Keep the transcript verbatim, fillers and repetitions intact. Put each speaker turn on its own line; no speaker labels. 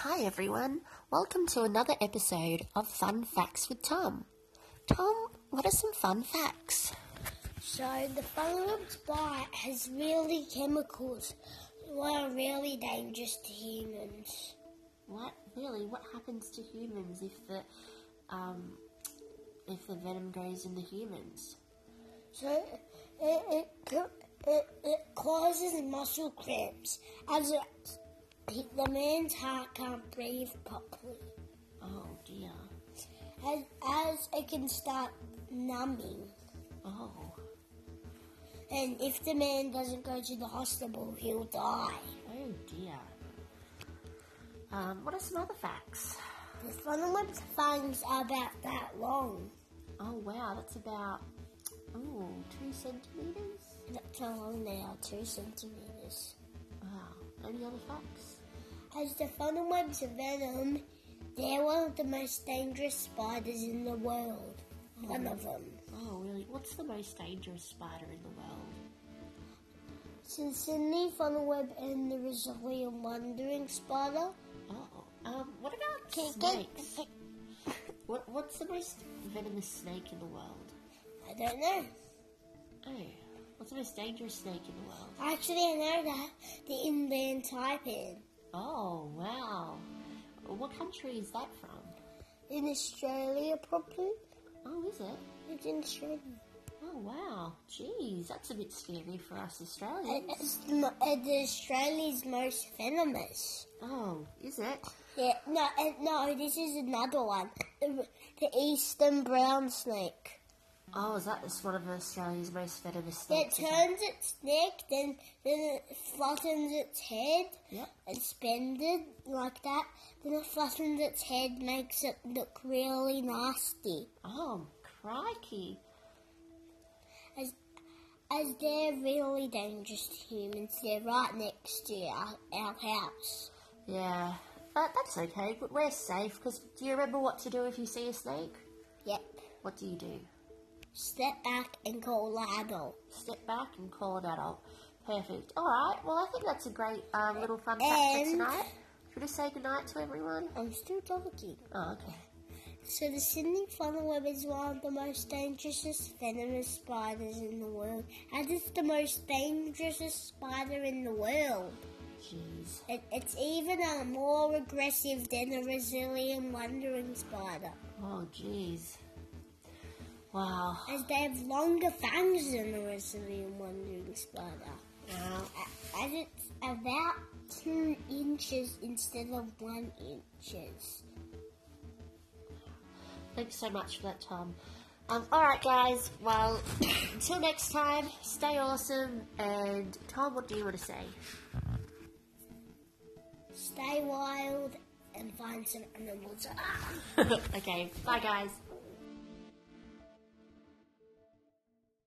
Hi everyone, welcome to another episode of Fun Facts with Tom. Tom, what are some fun facts?
So the fungal bite has really chemicals that are really dangerous to humans.
What? Really? What happens to humans if the um if the venom goes in the humans?
So it it it, it causes muscle cramps as it, the man's heart can't breathe properly.
Oh dear.
As as it can start numbing.
Oh.
And if the man doesn't go to the hospital, he'll die.
Oh dear. Um, what are some other facts?
The funnel web's fangs are about that long.
Oh wow, that's about oh two centimeters.
That's how long they are, two centimeters.
Wow. Any other facts?
As the funnel web's venom, they're one of the most dangerous spiders in the world.
Oh,
One of them.
Oh really? What's the most dangerous spider in the world?
So Sydney funnel web and the Brazilian wandering spider.
Oh, um, what about
Can-
snakes?
can-
What What's the most venomous snake in the world?
I don't know.
Oh, what's the most dangerous snake in the world?
Actually, I know that. The inland taipan.
Oh, wow. What country is that from?
In Australia, probably.
Oh, is it?
It's in Australia.
Oh, wow. Jeez, that's a bit scary for us
And
Australians.
It's the, mo- uh, the Australia's most venomous.
Oh, is it?
Yeah, no, uh, no, this is another one. The, the eastern brown snake.
Oh, is that just one of Australia's most venomous
It
snakes? is it?
turns its neck, then then it flattens its head
Yep.
and spins it like that. Then it flattens its head, makes it look really nasty.
Oh, crikey.
As as they're really dangerous to humans, they're right next to our, our house.
Yeah, but that's okay. But we're safe, because do you remember what to do if you see a snake?
Yep.
What do you do?
Step back and call the adult.
Step back and call an adult. Perfect. All right. Well, I think that's a great um, little fun fact for
And-
tonight. Should we say goodnight to everyone?
I'm still talking.
Oh, okay.
So the Sydney funnel web is one of the most dangerous venomous spiders in the world. And it's the most dangerous spider in the world.
Jeez.
It, it's even uh, more aggressive than a Brazilian wandering spider.
Oh, jeez. Wow.
As they have longer fangs than the Brazilian wandering spider.
Wow.
A- As it's about two inches instead of one inches.
Thanks so much for that, Tom. Um, all right, guys. Well, until next time, stay awesome. And Tom, what do you want to say?
Stay wild and find some animals.
Okay. Bye, guys.